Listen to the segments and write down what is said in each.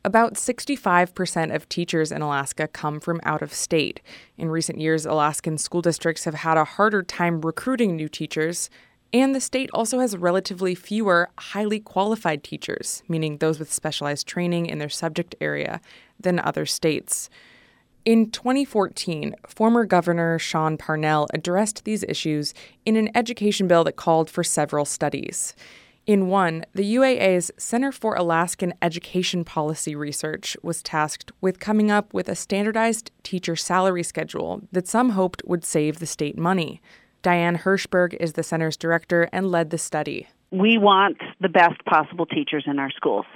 About 65% of teachers in Alaska come from out of state. In recent years, Alaskan school districts have had a harder time recruiting new teachers, and the state also has relatively fewer highly qualified teachers, meaning those with specialized training in their subject area, than other states. In 2014, former Governor Sean Parnell addressed these issues in an education bill that called for several studies. In one, the UAA's Center for Alaskan Education Policy Research was tasked with coming up with a standardized teacher salary schedule that some hoped would save the state money. Diane Hirschberg is the center's director and led the study. We want the best possible teachers in our schools.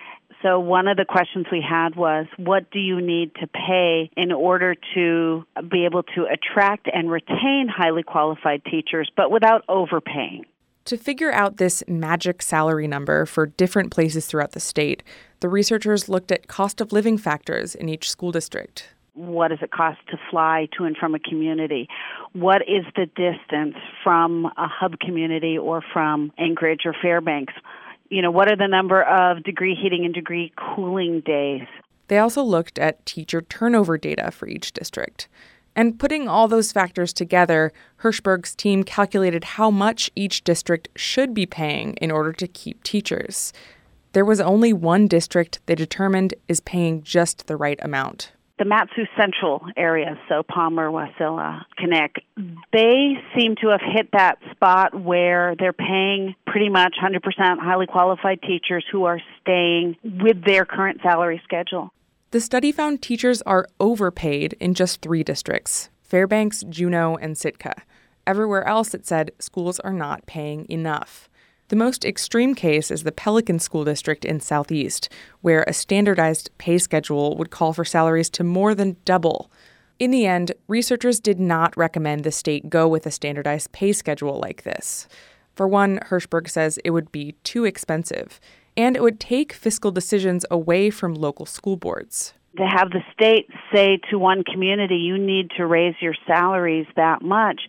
So one of the questions we had was, what do you need to pay in order to be able to attract and retain highly qualified teachers, but without overpaying? To figure out this magic salary number for different places throughout the state, the researchers looked at cost of living factors in each school district. What does it cost to fly to and from a community? What is the distance from a hub community or from Anchorage or Fairbanks? What are the number of degree heating and degree cooling days? They also looked at teacher turnover data for each district. And putting all those factors together, Hirschberg's team calculated how much each district should be paying in order to keep teachers. There was only one district they determined is paying just the right amount. The Mat-Su Central area, so Palmer, Wasilla, Knik, they seem to have hit that spot where they're paying pretty much 100% highly qualified teachers who are staying with their current salary schedule. The study found teachers are overpaid in just 3 districts: Fairbanks, Juneau, and Sitka. Everywhere else, it said schools are not paying enough. The most extreme case is the Pelican School District in Southeast, where a standardized pay schedule would call for salaries to more than double. In the end, researchers did not recommend the state go with a standardized pay schedule like this. For one, Hirschberg says it would be too expensive, and it would take fiscal decisions away from local school boards. To have the state say to one community, you need to raise your salaries that much,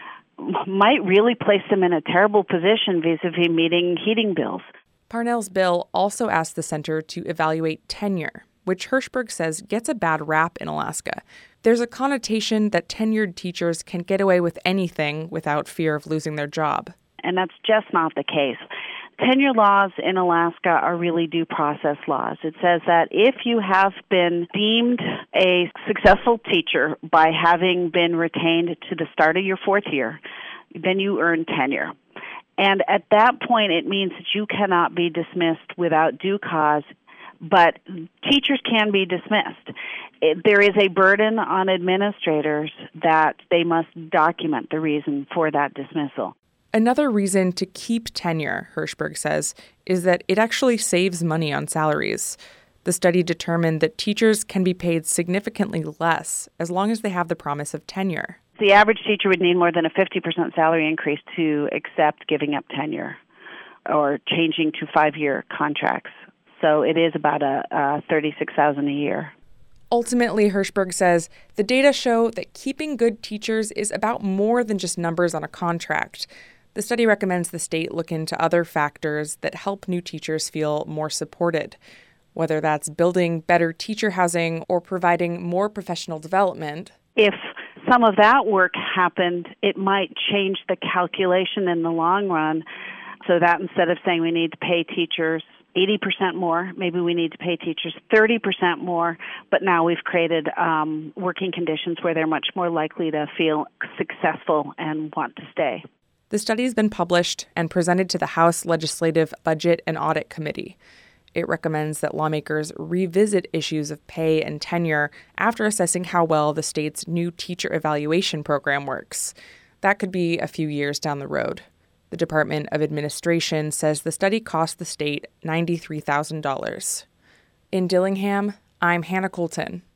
might really place them in a terrible position vis-a-vis meeting heating bills. Parnell's bill also asked the center to evaluate tenure, which Hirschberg says gets a bad rap in Alaska. There's a connotation that tenured teachers can get away with anything without fear of losing their job. And that's just not the case. Tenure laws in Alaska are really due process laws. It says that if you have been deemed a successful teacher by having been retained to the start of your 4th year, then you earn tenure. And at that point, it means that you cannot be dismissed without due cause, but teachers can be dismissed. There is a burden on administrators that they must document the reason for that dismissal. Another reason to keep tenure, Hirschberg says, is that it actually saves money on salaries. The study determined that teachers can be paid significantly less as long as they have the promise of tenure. The average teacher would need more than a 50% salary increase to accept giving up tenure or changing to 5-year contracts. So it is about $36,000 a year. Ultimately, Hirschberg says, the data show that keeping good teachers is about more than just numbers on a contract. The study recommends the state look into other factors that help new teachers feel more supported, whether that's building better teacher housing or providing more professional development. If some of that work happened, it might change the calculation in the long run, so that instead of saying we need to pay teachers 80% more, maybe we need to pay teachers 30% more, but now we've created working conditions where they're much more likely to feel successful and want to stay. The study has been published and presented to the House Legislative Budget and Audit Committee. It recommends that lawmakers revisit issues of pay and tenure after assessing how well the state's new teacher evaluation program works. That could be a few years down the road. The Department of Administration says the study cost the state $93,000. In Dillingham, I'm Hannah Colton.